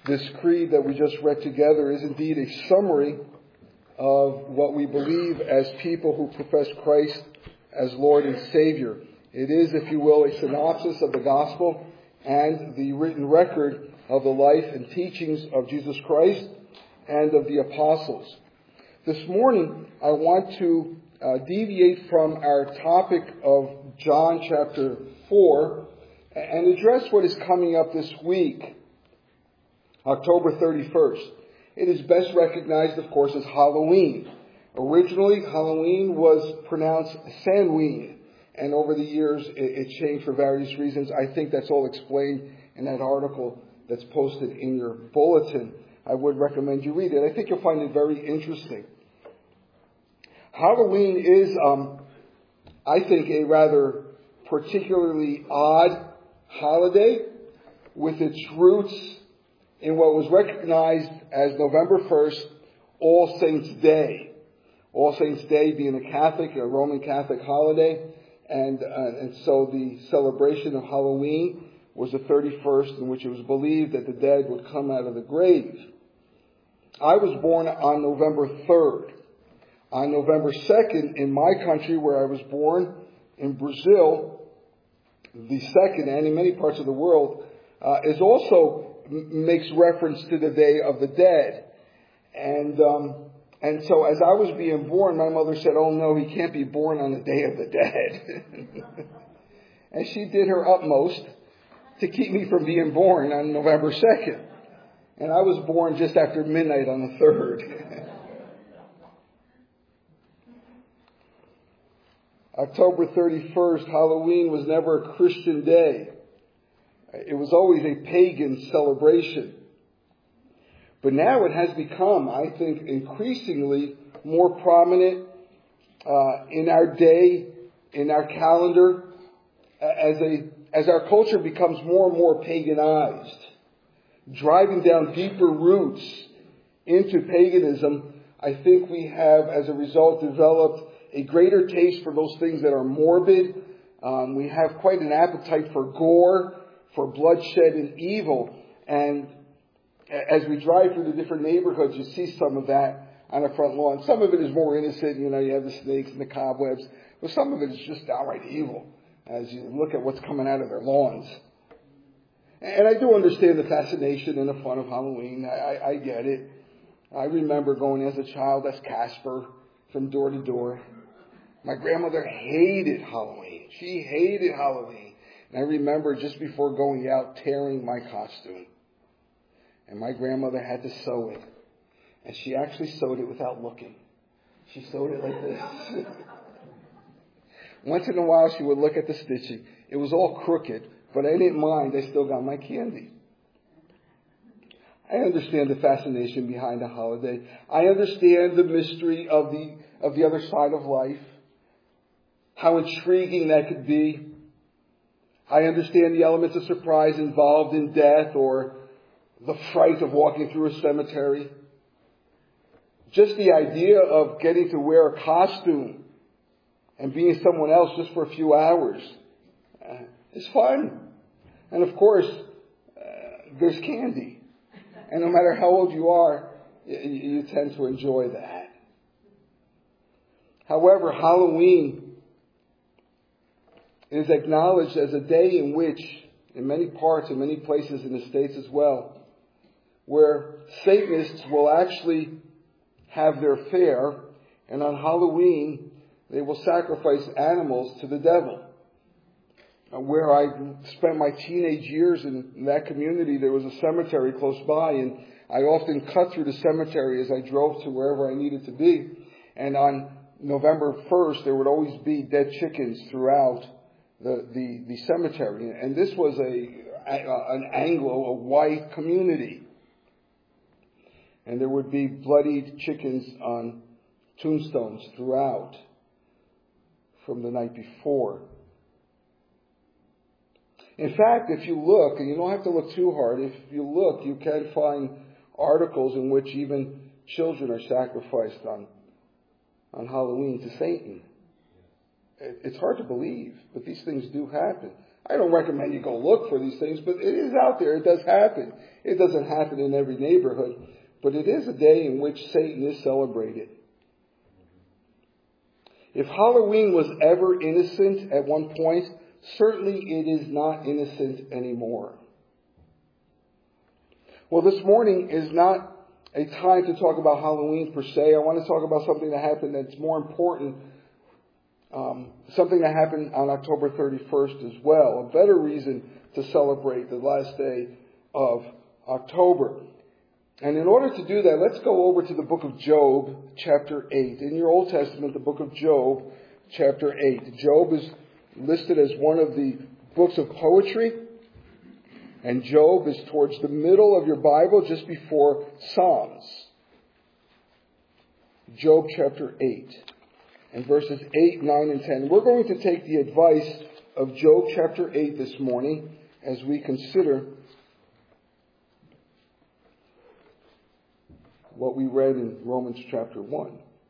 This creed that we just read together is indeed a summary of what we believe as people who profess Christ as Lord and Savior. It is, if you will, a synopsis of the gospel and the written record of the life and teachings of Jesus Christ and of the apostles. This morning, I want to deviate from our topic of John chapter 4 and address what is coming up this week, October 31st. It is best recognized, of course, as Halloween. Originally, Halloween was pronounced Samhain, and over the years it changed for various reasons. I think that's all explained in that article that's posted in your bulletin. I would recommend you read it. I think you'll find it very interesting. Halloween is, I think, a rather particularly odd holiday with its roots in what was recognized as November 1st, All Saints' Day. All Saints' Day being a Roman Catholic holiday, and so the celebration of Halloween was the 31st, in which it was believed that the dead would come out of the grave. I was born on November 3rd. On November 2nd, in my country where I was born, in Brazil, the 2nd, and in many parts of the world, is also makes reference to the Day of the Dead. And so as I was being born, my mother said, "Oh no, he can't be born on the Day of the Dead." And she did her utmost to keep me from being born on November 2nd. And I was born just after midnight on the 3rd. October 31st, Halloween was never a Christian day. It was always a pagan celebration. But now it has become, I think, increasingly more prominent in our day, in our calendar, as our culture becomes more and more paganized, driving down deeper roots into paganism. I think we have, as a result, developed a greater taste for those things that are morbid. We have quite an appetite for gore, for bloodshed and evil. And as we drive through the different neighborhoods, you see some of that on the front lawn. Some of it is more innocent, you have the snakes and the cobwebs, but some of it is just downright evil as you look at what's coming out of their lawns. And I do understand the fascination and the fun of Halloween. I get it. I remember going as a child as Casper from door to door. My grandmother hated Halloween. She hated Halloween. And I remember just before going out tearing my costume. And my grandmother had to sew it. And she actually sewed it without looking. She sewed it like this. Once in a while she would look at the stitching. It was all crooked, but I didn't mind. I still got my candy. I understand the fascination behind the holiday. I understand the mystery of the other side of life. How intriguing that could be. I understand the elements of surprise involved in death or the fright of walking through a cemetery. Just the idea of getting to wear a costume and being someone else just for a few hours is fun. And of course, there's candy. And no matter how old you are, you tend to enjoy that. However, Halloween is acknowledged as a day in which, in many parts, in many places in the States as well, where Satanists will actually have their fare, and on Halloween they will sacrifice animals to the devil. Where I spent my teenage years in that community, there was a cemetery close by, and I often cut through the cemetery as I drove to wherever I needed to be. And on November 1st, there would always be dead chickens throughout the cemetery. And this was an Anglo, a white community. And there would be bloodied chickens on tombstones throughout from the night before. In fact, if you look, and you don't have to look too hard, if you look, you can find articles in which even children are sacrificed on Halloween to Satan. It's hard to believe, but these things do happen. I don't recommend you go look for these things, but it is out there. It does happen. It doesn't happen in every neighborhood, but it is a day in which Satan is celebrated. If Halloween was ever innocent at one point, certainly it is not innocent anymore. Well, this morning is not a time to talk about Halloween per se. I want to talk about something that happened that's more important, something that happened on October 31st as well. A better reason to celebrate the last day of October. And in order to do that, let's go over to the book of Job, chapter 8. In your Old Testament, the book of Job, chapter 8. Job is listed as one of the books of poetry. And Job is towards the middle of your Bible, just before Psalms. Job chapter 8, and verses 8, 9, and 10. We're going to take the advice of Job chapter 8 this morning as we consider what we read in Romans chapter 1.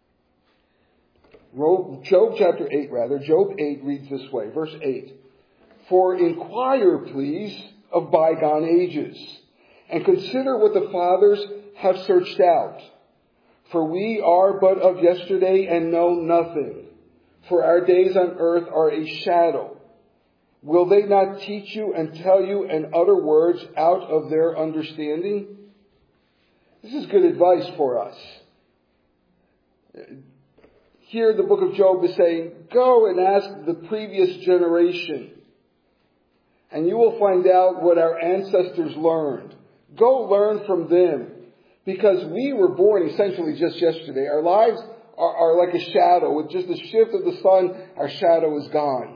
Job 8 reads this way, verse 8. For inquire, please, of bygone ages, and consider what the fathers have searched out. For we are but of yesterday and know nothing. For our days on earth are a shadow. Will they not teach you and tell you and utter words out of their understanding? This is good advice for us. Here the book of Job is saying, go and ask the previous generation, and you will find out what our ancestors learned. Go learn from them, because we were born essentially just yesterday. Our lives are like a shadow. With just the shift of the sun, our shadow is gone.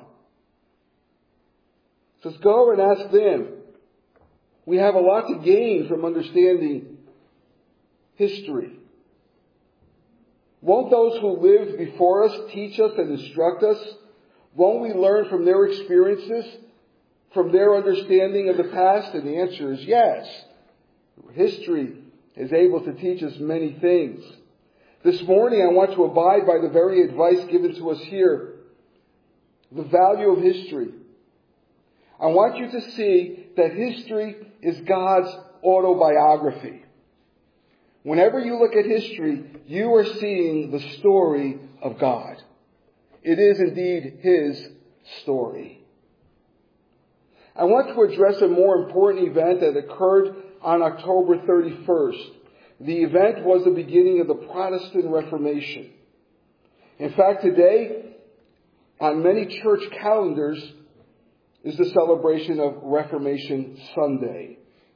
So let's go and ask them. We have a lot to gain from understanding history. Won't those who lived before us teach us and instruct us? Won't we learn from their experiences, from their understanding of the past? And the answer is yes. History is able to teach us many things. This morning I want to abide by the very advice given to us here. The value of history. I want you to see that history is God's autobiography. Whenever you look at history, you are seeing the story of God. It is indeed His story. I want to address a more important event that occurred on October 31st. The event was the beginning of the Protestant Reformation. In fact, today, on many church calendars, is the celebration of Reformation Sunday.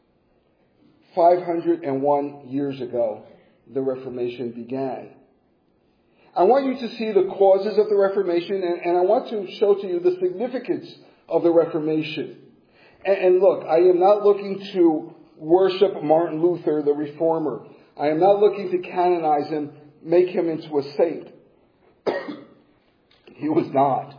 501 years ago, the Reformation began. I want you to see the causes of the Reformation, and I want to show to you the significance of the Reformation. And look, I am not looking to worship Martin Luther, the reformer. I am not looking to canonize him, make him into a saint. He was not.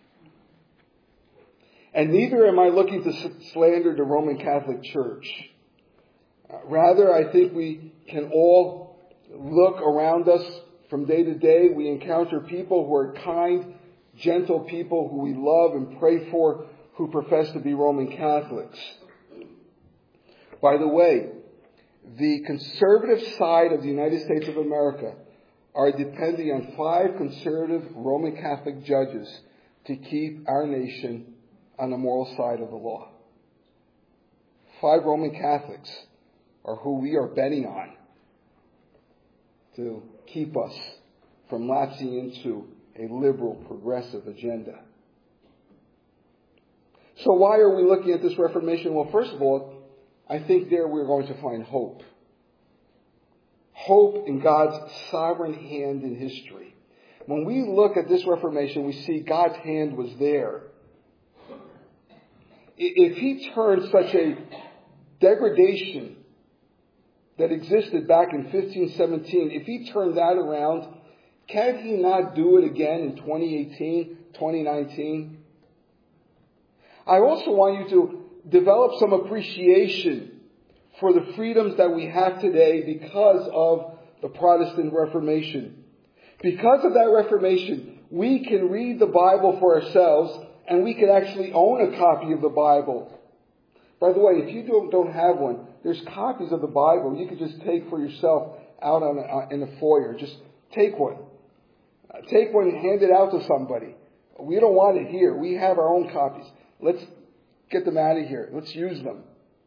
And neither am I looking to slander the Roman Catholic Church. Rather, I think we can all look around us from day to day. We encounter people who are kind, gentle people who we love and pray for, who profess to be Roman Catholics. By the way, the conservative side of the United States of America are depending on 5 conservative Roman Catholic judges to keep our nation on the moral side of the law. 5 Roman Catholics are who we are betting on to keep us from lapsing into a liberal, progressive agenda. So why are we looking at this Reformation? Well, first of all, I think there we're going to find hope. Hope in God's sovereign hand in history. When we look at this Reformation, we see God's hand was there. If He turned such a degradation that existed back in 1517, if He turned that around, can He not do it again in 2018, 2019? I also want you to develop some appreciation for the freedoms that we have today because of the Protestant Reformation. Because of that Reformation, we can read the Bible for ourselves and we could actually own a copy of the Bible. By the way, if you don't have one, there's copies of the Bible you could just take for yourself out in the foyer. Just take one. Take one and hand it out to somebody. We don't want it here. We have our own copies. Let's get them out of here. Let's use them.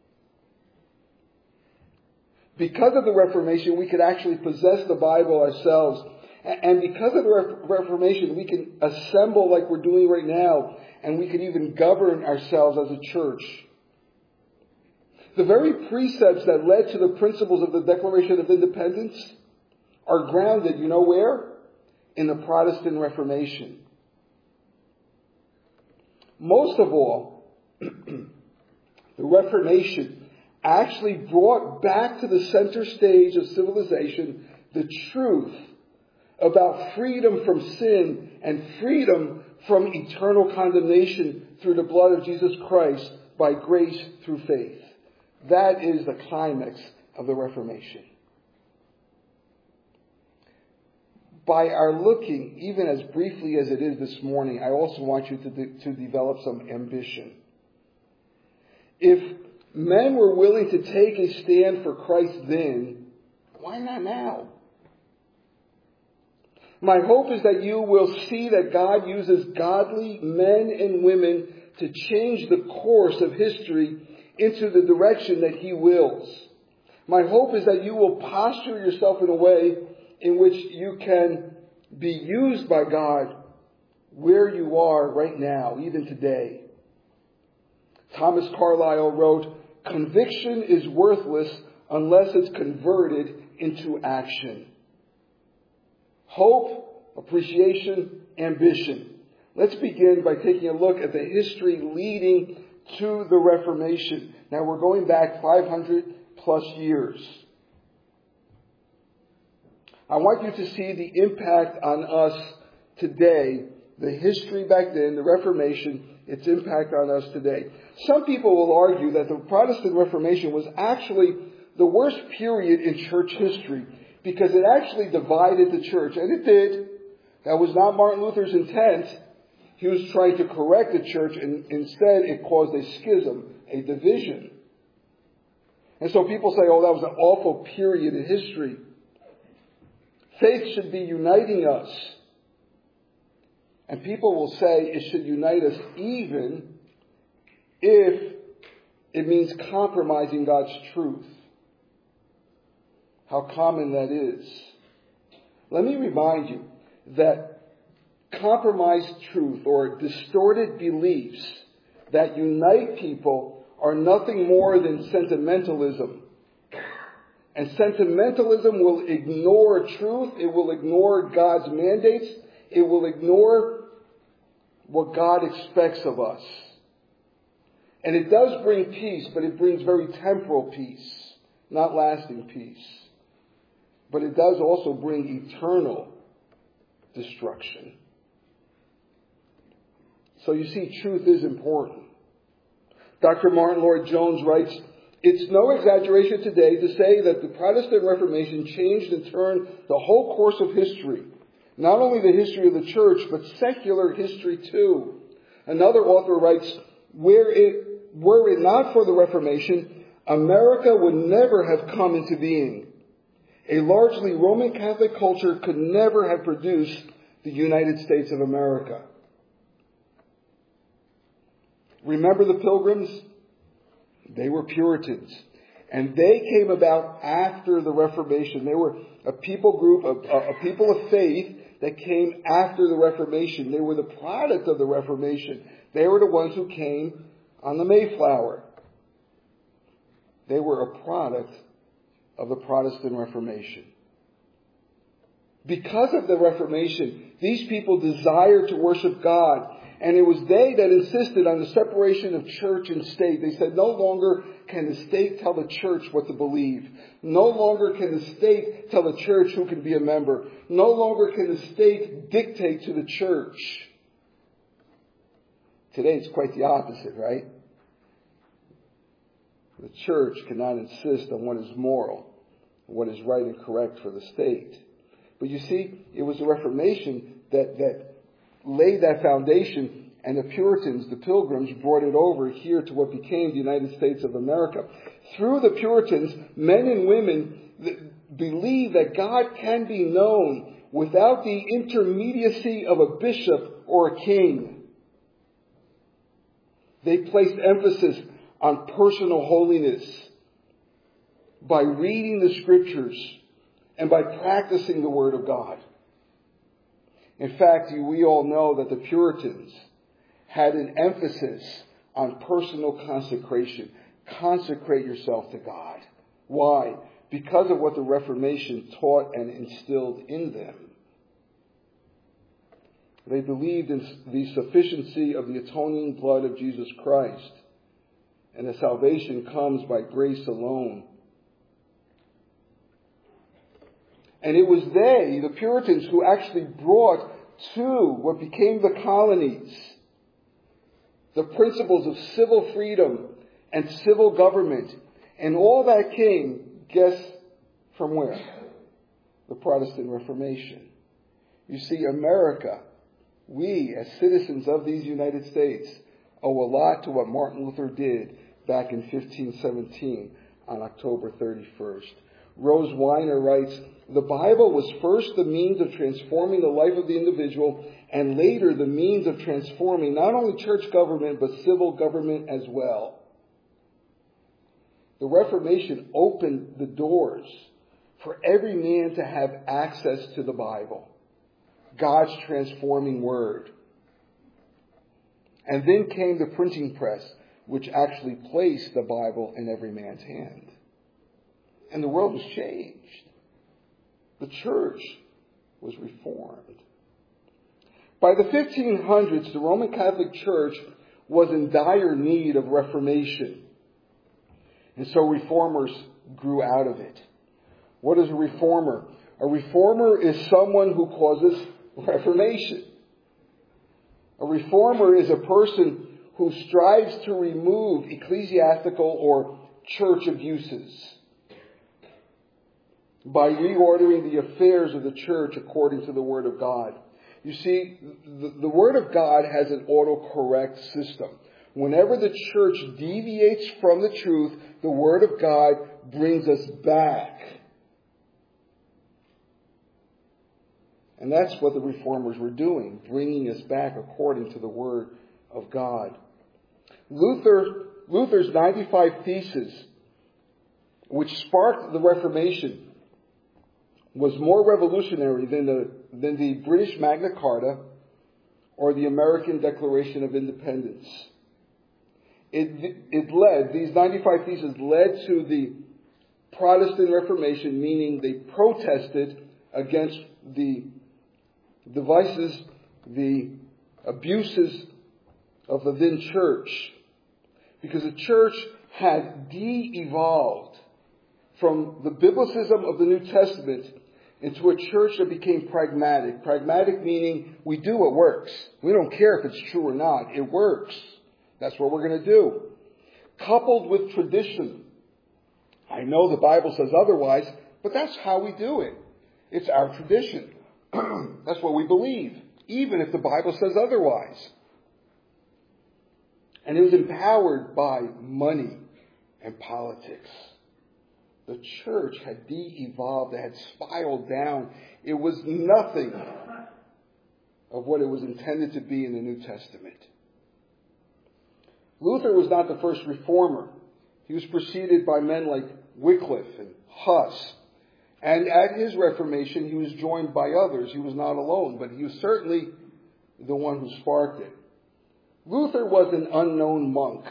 Because of the Reformation, we could actually possess the Bible ourselves. And because of the Reformation, we can assemble like we're doing right now, and we could even govern ourselves as a church. The very precepts that led to the principles of the Declaration of Independence are grounded, you know where? In the Protestant Reformation. Most of all, the Reformation actually brought back to the center stage of civilization the truth about freedom from sin and freedom from eternal condemnation through the blood of Jesus Christ by grace through faith. That is the climax of the Reformation. By our looking, even as briefly as it is this morning, I also want you to develop some ambition. If men were willing to take a stand for Christ then, why not now? My hope is that you will see that God uses godly men and women to change the course of history into the direction that He wills. My hope is that you will posture yourself in a way in which you can be used by God where you are right now, even today. Thomas Carlyle wrote, "Conviction is worthless unless it's converted into action." Hope, appreciation, ambition. Let's begin by taking a look at the history leading to the Reformation. Now we're going back 500 plus years. I want you to see the impact on us today, the history back then, the Reformation, its impact on us today. Some people will argue that the Protestant Reformation was actually the worst period in church history because it actually divided the church, and it did. That was not Martin Luther's intent. He was trying to correct the church, and instead it caused a schism, a division. And so people say, oh, that was an awful period in history. Faith should be uniting us. And people will say it should unite us even if it means compromising God's truth. How common that is. Let me remind you that compromised truth or distorted beliefs that unite people are nothing more than sentimentalism. And sentimentalism will ignore truth. It will ignore God's mandates. It will ignore what God expects of us. And it does bring peace, but it brings very temporal peace, not lasting peace. But it does also bring eternal destruction. So you see, truth is important. Dr. Martin Lloyd-Jones writes, "It's no exaggeration today to say that the Protestant Reformation changed and turned the whole course of history. Not only the history of the church, but secular history too." Another author writes, were it not for the Reformation, America would never have come into being. A largely Roman Catholic culture could never have produced the United States of America. Remember the Pilgrims? They were Puritans. And they came about after the Reformation. They were a people group, a people of faith that came after the Reformation. They were the product of the Reformation. They were the ones who came on the Mayflower. They were a product of the Protestant Reformation. Because of the Reformation, these people desired to worship God. And it was they that insisted on the separation of church and state. They said no longer can the state tell the church what to believe. No longer can the state tell the church who can be a member. No longer can the state dictate to the church. Today it's quite the opposite, right? The church cannot insist on what is moral, what is right and correct for the state. But you see, it was the Reformation that laid that foundation and the Puritans, the Pilgrims, brought it over here to what became the United States of America. Through the Puritans, men and women believe that God can be known without the intermediacy of a bishop or a king. They placed emphasis on personal holiness by reading the Scriptures and by practicing the Word of God. In fact, we all know that the Puritans had an emphasis on personal consecration. Consecrate yourself to God. Why? Because of what the Reformation taught and instilled in them. They believed in the sufficiency of the atoning blood of Jesus Christ, and that salvation comes by grace alone. And it was they, the Puritans, who actually brought to what became the colonies the principles of civil freedom and civil government. And all that came, guess from where? The Protestant Reformation. You see, America, we as citizens of these United States, owe a lot to what Martin Luther did back in 1517 on October 31st. Rose Weiner writes, "The Bible was first the means of transforming the life of the individual, and later the means of transforming not only church government, but civil government as well." The Reformation opened the doors for every man to have access to the Bible, God's transforming Word. And then came the printing press, which actually placed the Bible in every man's hand. And the world was changed. The church was reformed. By the 1500s, the Roman Catholic Church was in dire need of reformation. And so reformers grew out of it. What is a reformer? A reformer is someone who causes reformation. A reformer is a person who strives to remove ecclesiastical or church abuses by reordering the affairs of the church according to the Word of God. You see, the Word of God has an autocorrect system. Whenever the church deviates from the truth, the Word of God brings us back. And that's what the reformers were doing, bringing us back according to the Word of God. Luther's 95 Theses, which sparked the Reformation, was more revolutionary than the British Magna Carta or the American Declaration of Independence. These 95 Theses led to the Protestant Reformation, meaning they protested against the devices, the abuses of the then church, because the church had de-evolved from the biblicism of the New Testament into a church that became pragmatic. Pragmatic meaning we do what works. We don't care if it's true or not. It works. That's what we're going to do. Coupled with tradition. I know the Bible says otherwise, but that's how we do it. It's our tradition. That's what we believe, even if the Bible says otherwise. And it was empowered by money and politics. The church had de-evolved. It had spiraled down. It was nothing of what it was intended to be in the New Testament. Luther was not the first reformer. He was preceded by men like Wycliffe and Huss. And at his Reformation, he was joined by others. He was not alone, but he was certainly the one who sparked it. Luther was an unknown monk.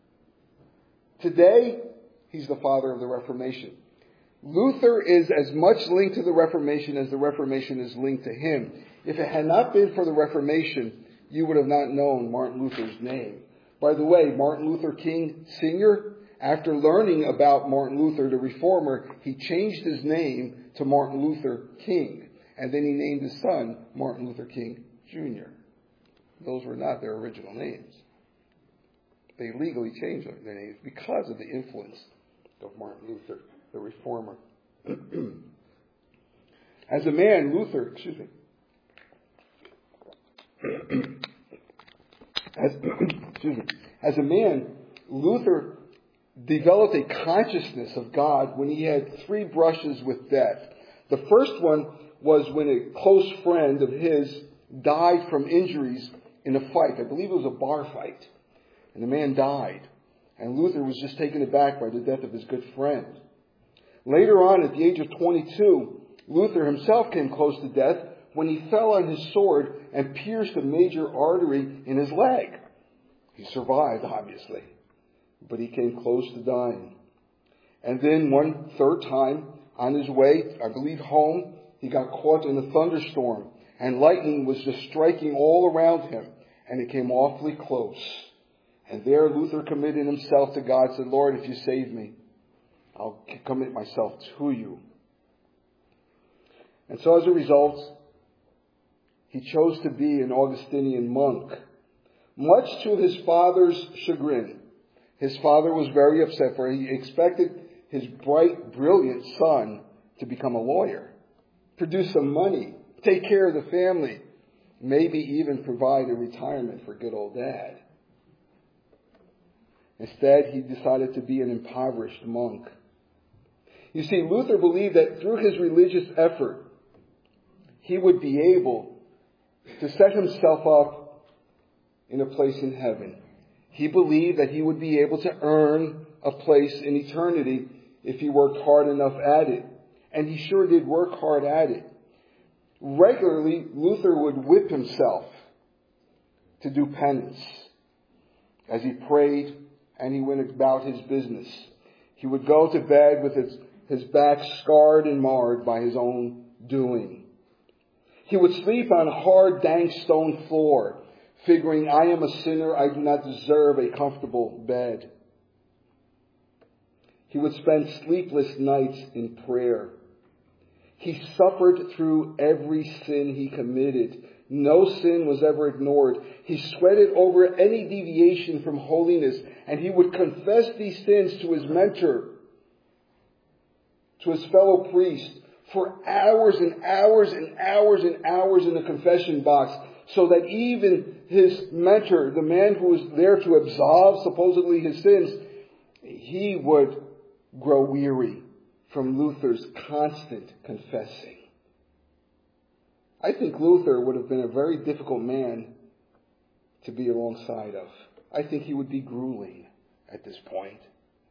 Today, he's the father of the Reformation. Luther is as much linked to the Reformation as the Reformation is linked to him. If it had not been for the Reformation, you would have not known Martin Luther's name. By the way, Martin Luther King Sr., after learning about Martin Luther, the reformer, he changed his name to Martin Luther King. And then he named his son Martin Luther King Jr. Those were not their original names. They legally changed their names because of the influence of Martin Luther, the reformer. As a man, As, excuse me, as a man, Luther developed a consciousness of God when he had 3 brushes with death. The first one was when a close friend of his died from injuries in a fight. I believe it was a bar fight. And the man died. And Luther was just taken aback by the death of his good friend. Later on, at the age of 22, Luther himself came close to death when he fell on his sword and pierced a major artery in his leg. He survived, obviously, but he came close to dying. And then one third time, on his way, I believe home, he got caught in a thunderstorm, and lightning was just striking all around him, and it came awfully close. And there Luther committed himself to God, said, Lord, if you save me, I'll commit myself to you. And so as a result, he chose to be an Augustinian monk, much to his father's chagrin. His father was very upset, for he expected his bright, brilliant son to become a lawyer, produce some money, take care of the family, maybe even provide a retirement for good old dad. Instead, he decided to be an impoverished monk. You see, Luther believed that through his religious effort, he would be able to set himself up in a place in heaven. He believed that he would be able to earn a place in eternity if he worked hard enough at it. And he sure did work hard at it. Regularly, Luther would whip himself to do penance. As he prayed and he went about his business, he would go to bed with his back scarred and marred by his own doing. He would sleep on a hard, dank stone floor, figuring, I am a sinner, I do not deserve a comfortable bed. He would spend sleepless nights in prayer. He suffered through every sin he committed. No sin was ever ignored. He sweated over any deviation from holiness, and he would confess these sins to his mentor, to his fellow priest, for hours and hours and hours and hours in the confession box, so that even his mentor, the man who was there to absolve supposedly his sins, he would grow weary from Luther's constant confessing. I think Luther would have been a very difficult man to be alongside of. I think he would be grueling at this point.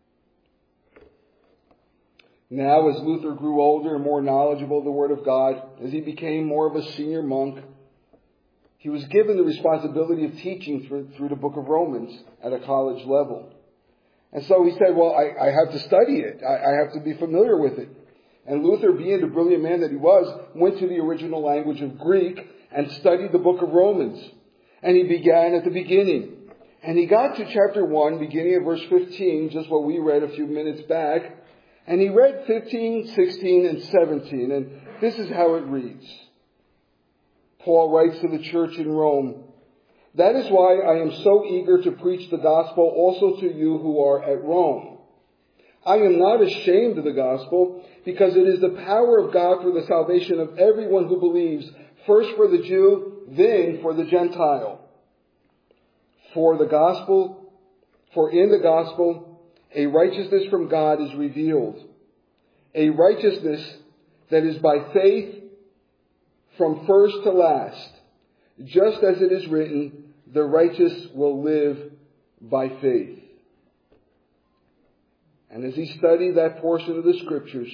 Now, as Luther grew older and more knowledgeable of the Word of God, as he became more of a senior monk, he was given the responsibility of teaching through the book of Romans at a college level. And so he said, well, I have to study it. I have to be familiar with it. And Luther, being the brilliant man that he was, went to the original language of Greek and studied the book of Romans. And he began at the beginning. And he got to chapter 1, beginning at verse 15, just what we read a few minutes back. And he read 15, 16, and 17. And this is how it reads. Paul writes to the church in Rome, that is why I am so eager to preach the gospel also to you who are at Rome. I am not ashamed of the gospel, because it is the power of God for the salvation of everyone who believes, first for the Jew, then for the Gentile. For in the gospel, a righteousness from God is revealed. A righteousness that is by faith from first to last. Just as it is written, the righteous will live by faith. And as he studied that portion of the scriptures,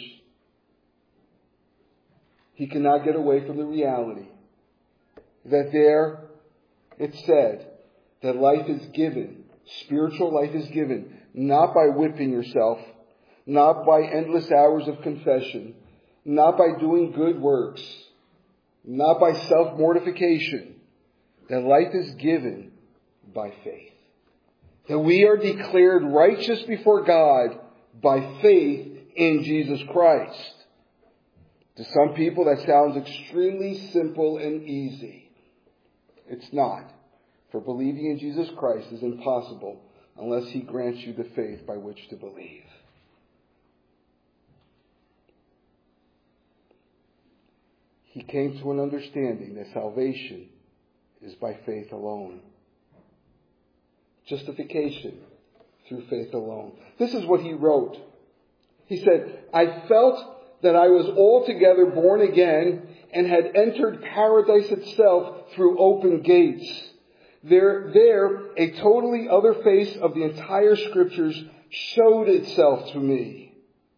he cannot get away from the reality that there it said that life is given, spiritual life is given, not by whipping yourself, not by endless hours of confession, not by doing good works, not by self-mortification, that life is given by faith. That we are declared righteous before God by faith in Jesus Christ. To some people that sounds extremely simple and easy. It's not. For believing in Jesus Christ is impossible unless he grants you the faith by which to believe. He came to an understanding that salvation is by faith alone. Justification through faith alone. This is what he wrote. He said, I felt that I was altogether born again and had entered paradise itself through open gates. There, a totally other face of the entire scriptures showed itself to me.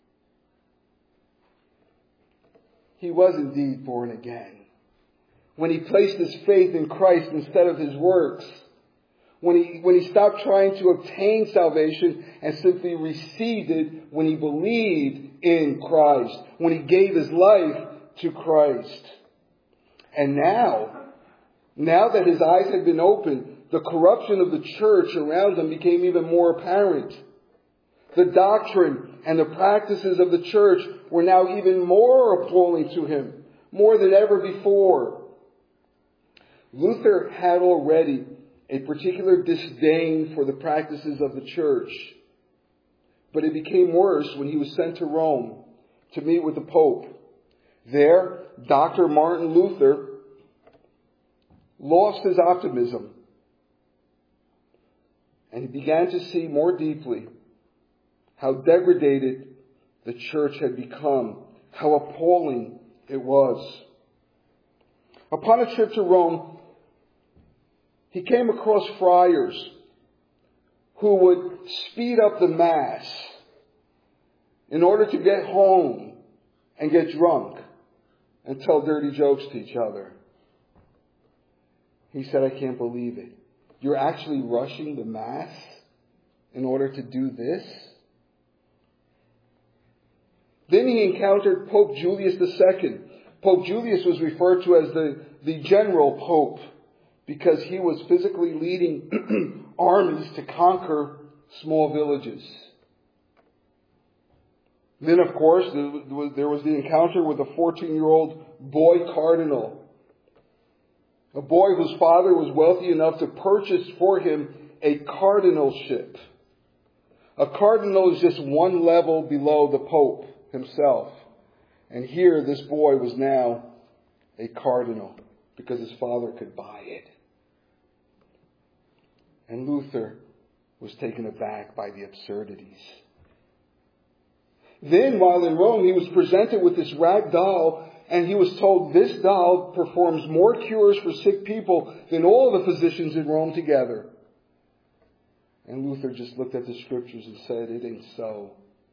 He was indeed born again. When he placed his faith in Christ instead of his works. When he stopped trying to obtain salvation and simply received it when he believed in Christ. When he gave his life to Christ. And now that his eyes had been opened, the corruption of the church around him became even more apparent. The doctrine and the practices of the church were now even more appalling to him, more than ever before. Luther had already a particular disdain for the practices of the church, but it became worse when he was sent to Rome to meet with the Pope. There, Dr. Martin Luther lost his optimism, and he began to see more deeply how degraded the church had become, how appalling it was. Upon a trip to Rome, he came across friars who would speed up the Mass in order to get home and get drunk and tell dirty jokes to each other. He said, I can't believe it. You're actually rushing the Mass in order to do this? Then he encountered Pope Julius II. Pope Julius was referred to as the general pope because he was physically leading armies to conquer small villages. Then, of course, there was the encounter with a 14-year-old boy cardinal. A boy whose father was wealthy enough to purchase for him a cardinalship. A cardinal is just one level below the Pope himself. And here this boy was now a cardinal because his father could buy it. And Luther was taken aback by the absurdities. Then, while in Rome, he was presented with this rag doll, and he was told this doll performs more cures for sick people than all the physicians in Rome together. And Luther just looked at the scriptures and said, it ain't so.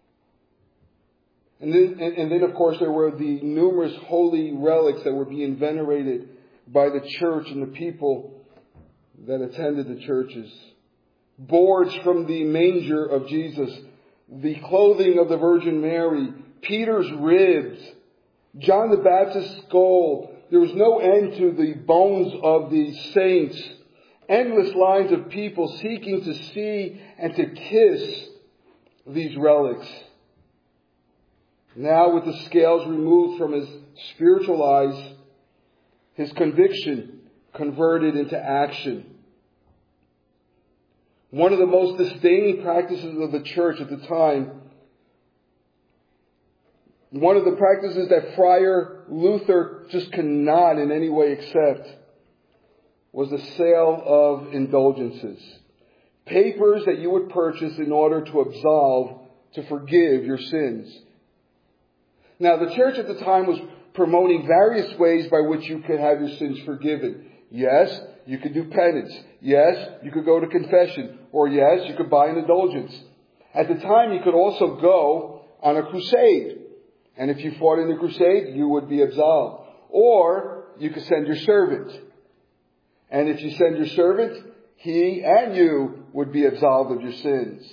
And then, of course, there were the numerous holy relics that were being venerated by the church and the people that attended the churches. Boards from the manger of Jesus, the clothing of the Virgin Mary, Peter's ribs, John the Baptist's skull. There was no end to the bones of the saints. Endless lines of people seeking to see and to kiss these relics. Now, with the scales removed from his spiritual eyes, his conviction converted into action. One of the most disdaining practices of the church at the time, one of the practices that Friar Luther just cannot in any way accept, was the sale of indulgences. Papers that you would purchase in order to absolve, to forgive your sins. Now, the church at the time was promoting various ways by which you could have your sins forgiven. Yes, you could do penance. Yes, you could go to confession. Or yes, you could buy an indulgence. At the time, you could also go on a crusade. And if you fought in the crusade, you would be absolved. Or you could send your servant. And if you send your servant, he and you would be absolved of your sins.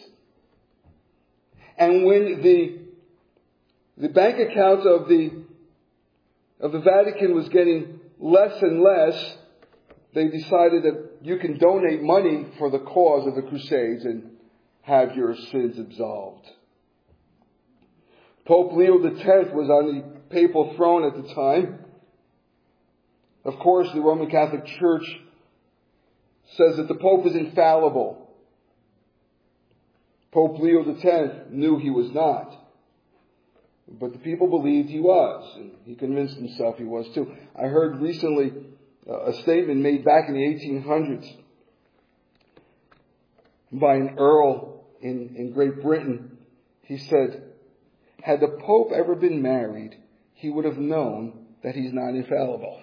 And when the bank account of the Vatican was getting less and less, they decided that you can donate money for the cause of the Crusades and have your sins absolved. Pope Leo X was on the papal throne at the time. Of course, the Roman Catholic Church says that the Pope is infallible. Pope Leo X knew he was not. But the people believed he was, and he convinced himself he was too. I heard recently a statement made back in the 1800s by an earl in Great Britain. He said, had the Pope ever been married, he would have known that he's not infallible.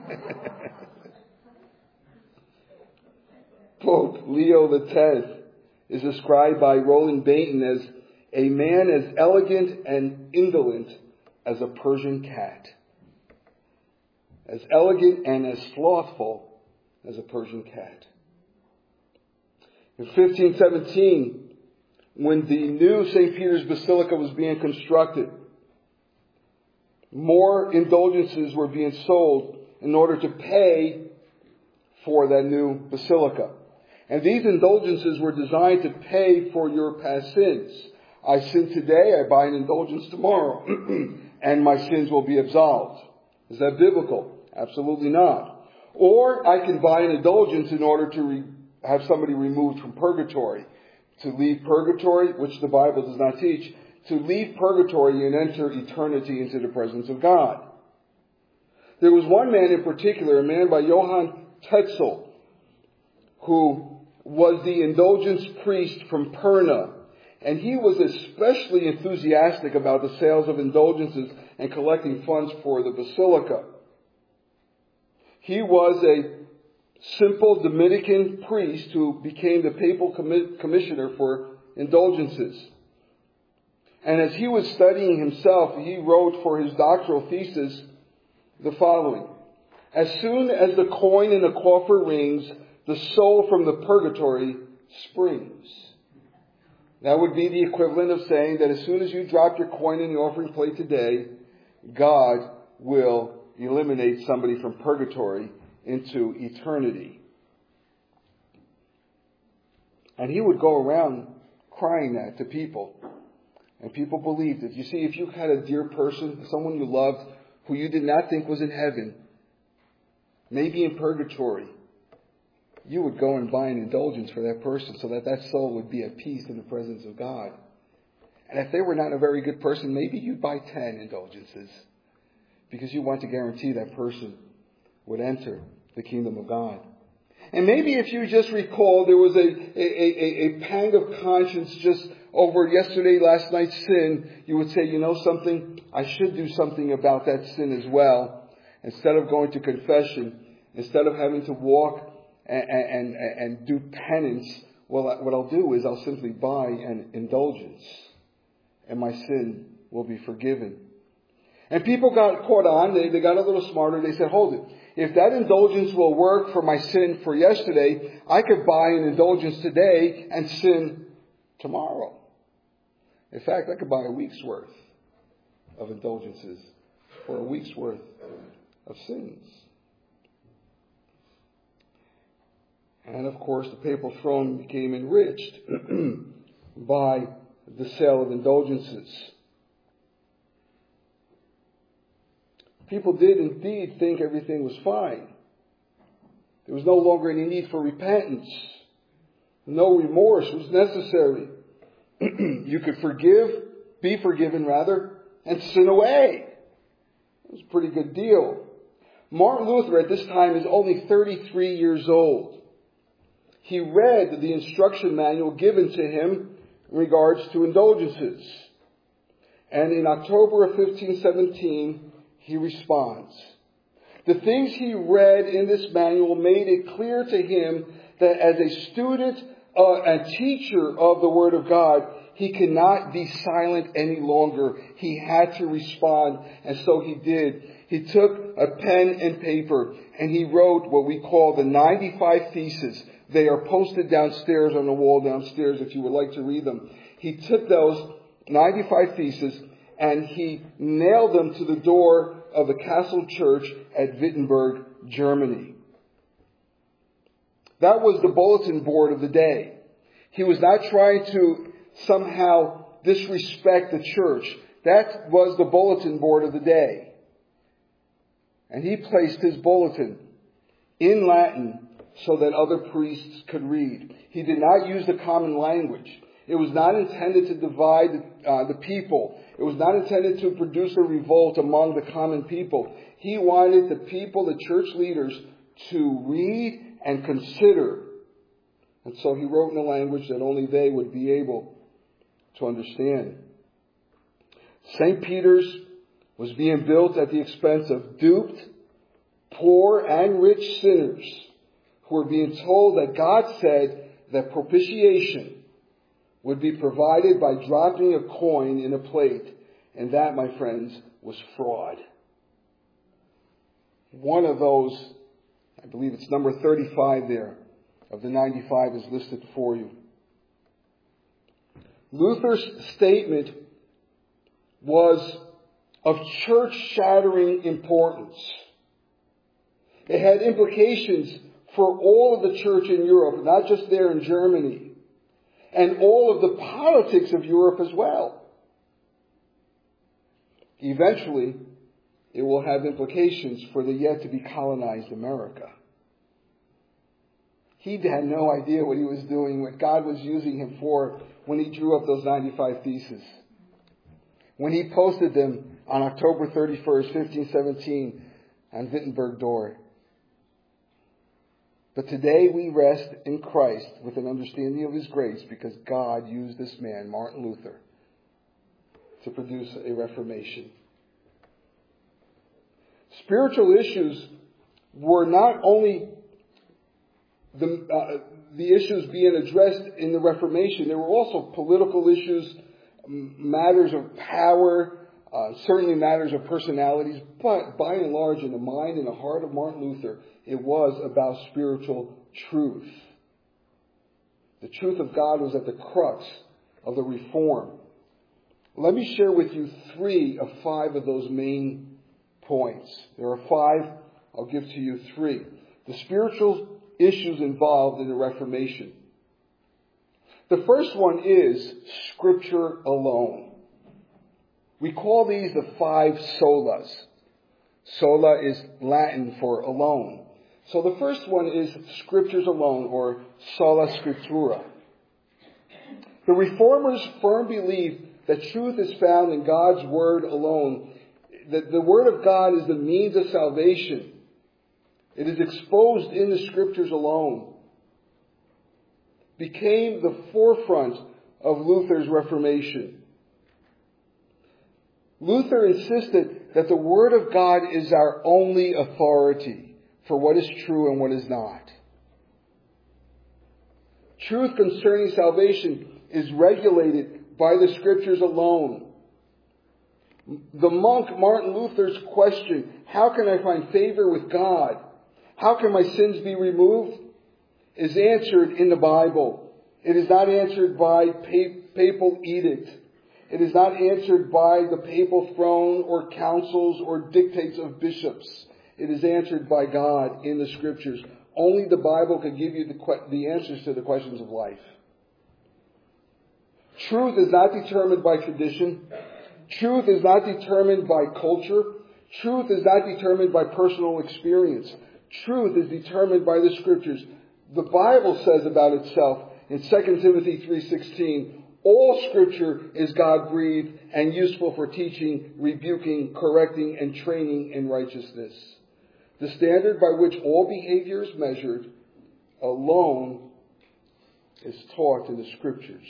Pope Leo X is described by Roland Bainton as a man as elegant and indolent as a Persian cat. As elegant and as slothful as a Persian cat. In 1517, when the new St. Peter's Basilica was being constructed, more indulgences were being sold in order to pay for that new basilica. And these indulgences were designed to pay for your past sins. I sin today, I buy an indulgence tomorrow, and my sins will be absolved. Is that biblical? Absolutely not. Or I can buy an indulgence in order to have somebody removed from purgatory. To leave purgatory, which the Bible does not teach, to leave purgatory and enter eternity into the presence of God. There was one man in particular, a man by Johann Tetzel, who was the indulgence priest from Perna. And he was especially enthusiastic about the sales of indulgences and collecting funds for the basilica. He was a simple Dominican priest who became the papal commissioner for indulgences. And as he was studying himself, he wrote for his doctoral thesis the following: as soon as the coin in the coffer rings, the soul from the purgatory springs. That would be the equivalent of saying that as soon as you drop your coin in the offering plate today, God will eliminate somebody from purgatory into eternity. And he would go around crying that to people. And people believed it. You see, if you had a dear person, someone you loved, who you did not think was in heaven, maybe in purgatory, you would go and buy an indulgence for that person so that that soul would be at peace in the presence of God. And if they were not a very good person, maybe you'd buy 10 indulgences because you want to guarantee that person would enter the kingdom of God. And maybe if you just recall, there was a pang of conscience just over last night's sin, you would say, you know something, I should do something about that sin as well. Instead of going to confession, instead of having to walk and do penance, well, what I'll do is I'll simply buy an indulgence and my sin will be forgiven. And people got caught on. They got a little smarter. They said, hold it. If that indulgence will work for my sin for yesterday, I could buy an indulgence today and sin tomorrow. In fact, I could buy a week's worth of indulgences for a week's worth of sins. And of course, the papal throne became enriched by the sale of indulgences. People did indeed think everything was fine. There was no longer any need for repentance. No remorse was necessary. You could be forgiven, and sin away. It was a pretty good deal. Martin Luther at this time is only 33 years old. He read the instruction manual given to him in regards to indulgences. And in October of 1517, he responds. The things he read in this manual made it clear to him that as a student and teacher of the Word of God, he cannot be silent any longer. He had to respond, and so he did. He took a pen and paper, and he wrote what we call the 95 Theses. They are posted downstairs on the wall downstairs if you would like to read them. He took those 95 Theses and he nailed them to the door of the Castle Church at Wittenberg, Germany. That was the bulletin board of the day. He was not trying to somehow disrespect the church. That was the bulletin board of the day. And he placed his bulletin in Latin so that other priests could read. He did not use the common language. It was not intended to divide the people. It was not intended to produce a revolt among the common people. He wanted the people, the church leaders, to read and consider. And so he wrote in a language that only they would be able to understand. St. Peter's was being built at the expense of duped, poor, and rich sinners who were being told that God said that propitiation would be provided by dropping a coin in a plate. And that, my friends, was fraud. One of those, I believe it's number 35 there, of the 95 is listed for you. Luther's statement was of church-shattering importance. It had implications for all of the church in Europe, not just there in Germany, and all of the politics of Europe as well. Eventually, it will have implications for the yet-to-be colonized America. He had no idea what he was doing, what God was using him for when he drew up those 95 Theses. When he posted them on October 31st, 1517 on Wittenberg door. But today we rest in Christ with an understanding of His grace because God used this man, Martin Luther, to produce a Reformation. Spiritual issues were not only the issues being addressed in the Reformation, there were also political issues, matters of power, certainly matters of personalities, but by and large in the mind and the heart of Martin Luther, it was about spiritual truth. The truth of God was at the crux of the reform. Let me share with you 3 of 5 of those main points. There are 5, I'll give to you 3. The spiritual issues involved in the Reformation. The first one is Scripture alone. We call these the 5 solas. Sola is Latin for alone. So the first one is Scriptures alone, or sola scriptura. The Reformers' firm belief that truth is found in God's Word alone, that the Word of God is the means of salvation. It is exposed in the Scriptures alone, became the forefront of Luther's Reformation. Luther insisted that the Word of God is our only authority for what is true and what is not. Truth concerning salvation is regulated by the Scriptures alone. The monk Martin Luther's question, how can I find favor with God? How can my sins be removed? Is answered in the Bible. It is not answered by papal edict. It is not answered by the papal throne or councils or dictates of bishops. It is answered by God in the Scriptures. Only the Bible can give you the answers to the questions of life. Truth is not determined by tradition. Truth is not determined by culture. Truth is not determined by personal experience. Truth is determined by the Scriptures. The Bible says about itself in 2 Timothy 3:16, all Scripture is God-breathed and useful for teaching, rebuking, correcting, and training in righteousness. The standard by which all behavior is measured alone is taught in the Scriptures.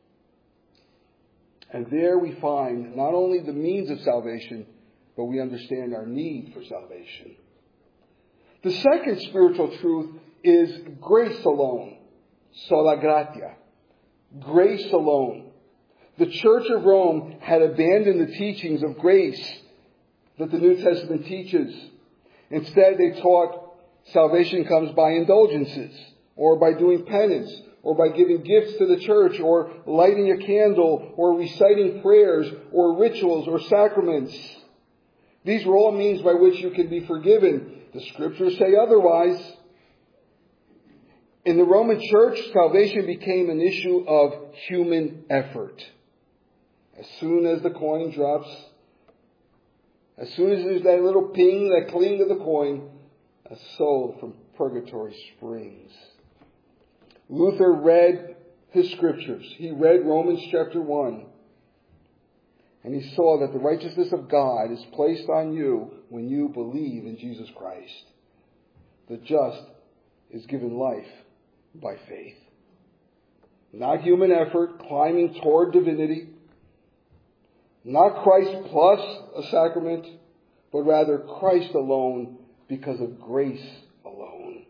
And there we find not only the means of salvation, but we understand our need for salvation. The second spiritual truth is grace alone, sola gratia, grace alone. The Church of Rome had abandoned the teachings of grace that the New Testament teaches. Instead, they taught salvation comes by indulgences, or by doing penance, or by giving gifts to the church, or lighting a candle, or reciting prayers, or rituals, or sacraments. These were all means by which you can be forgiven. The Scriptures say otherwise. In the Roman Church, salvation became an issue of human effort. As soon as the coin drops, as soon as there's that little ping, that cling of the coin, a soul from purgatory springs. Luther read his Scriptures. He read Romans chapter 1. And he saw that the righteousness of God is placed on you when you believe in Jesus Christ. The just is given life by faith. Not human effort climbing toward divinity. Not Christ plus a sacrament, but rather Christ alone because of grace alone.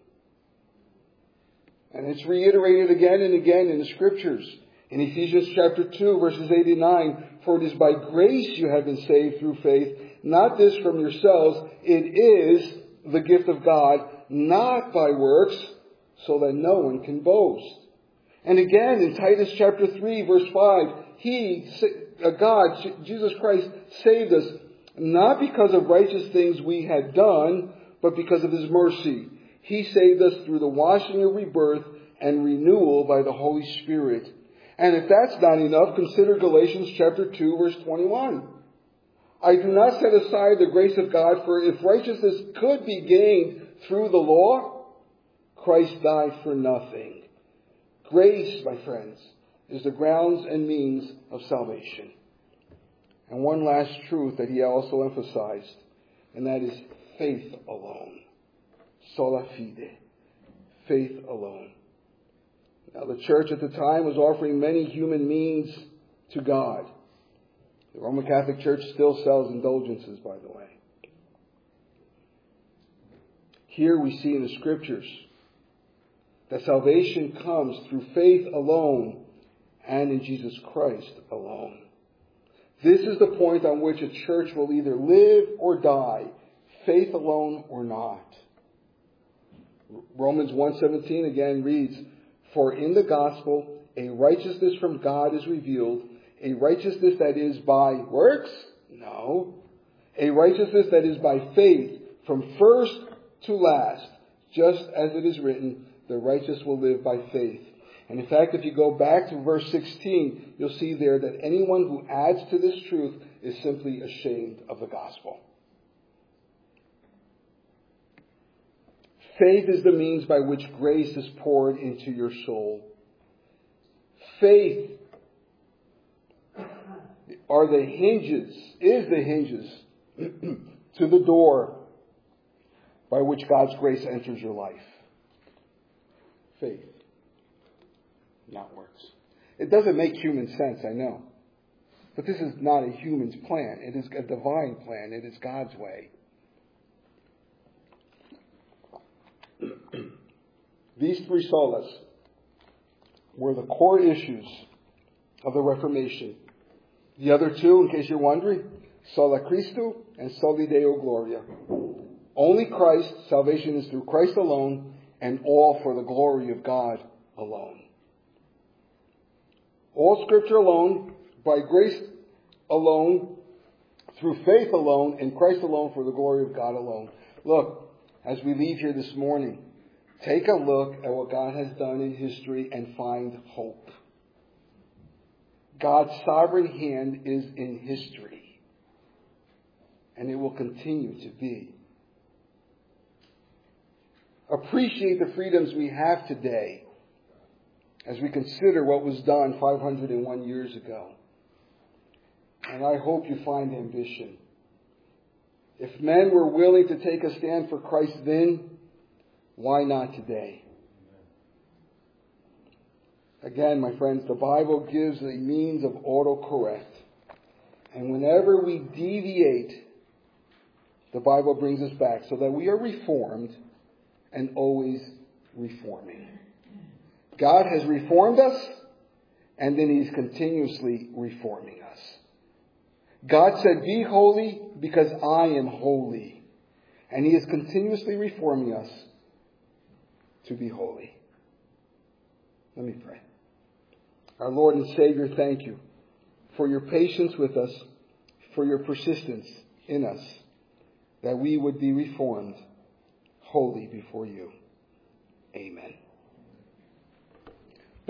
And it's reiterated again and again in the Scriptures. In Ephesians chapter 2, verses 8 and 9, for it is by grace you have been saved through faith, not this from yourselves. It is the gift of God, not by works, so that no one can boast. And again in Titus chapter 3, verse 5, God, Jesus Christ, saved us not because of righteous things we had done, but because of His mercy. He saved us through the washing of rebirth and renewal by the Holy Spirit. And if that's not enough, consider Galatians chapter 2, verse 21. I do not set aside the grace of God, for if righteousness could be gained through the law, Christ died for nothing. Grace, my friends, is the grounds and means of salvation. And one last truth that he also emphasized, and that is faith alone. Sola fide. Faith alone. Now, the church at the time was offering many human means to God. The Roman Catholic Church still sells indulgences, by the way. Here we see in the Scriptures that salvation comes through faith alone and in Jesus Christ alone. This is the point on which a church will either live or die, faith alone or not. Romans 1:17 again reads, for in the gospel a righteousness from God is revealed, a righteousness that is by works? No. A righteousness that is by faith from first to last, just as it is written, the righteous will live by faith. And in fact, if you go back to verse 16, you'll see there that anyone who adds to this truth is simply ashamed of the gospel. Faith is the means by which grace is poured into your soul. Faith is the hinges to the door by which God's grace enters your life. Faith, not works. It doesn't make human sense, I know. But this is not a human's plan. It is a divine plan. It is God's way. These three solas were the core issues of the Reformation. The other two, in case you're wondering, sola Christu and soli Deo Gloria. Only Christ, salvation is through Christ alone, and all for the glory of God alone. All Scripture alone, by grace alone, through faith alone, in Christ alone, for the glory of God alone. Look, as we leave here this morning, take a look at what God has done in history and find hope. God's sovereign hand is in history, and it will continue to be. Appreciate the freedoms we have today as we consider what was done 501 years ago. And I hope you find ambition. If men were willing to take a stand for Christ then, why not today? Again, my friends, the Bible gives a means of autocorrect. And whenever we deviate, the Bible brings us back so that we are reformed and always reforming. God has reformed us, and then He's continuously reforming us. God said, be holy because I am holy. And He is continuously reforming us to be holy. Let me pray. Our Lord and Savior, thank you for your patience with us, for your persistence in us, that we would be reformed, holy before you. Amen.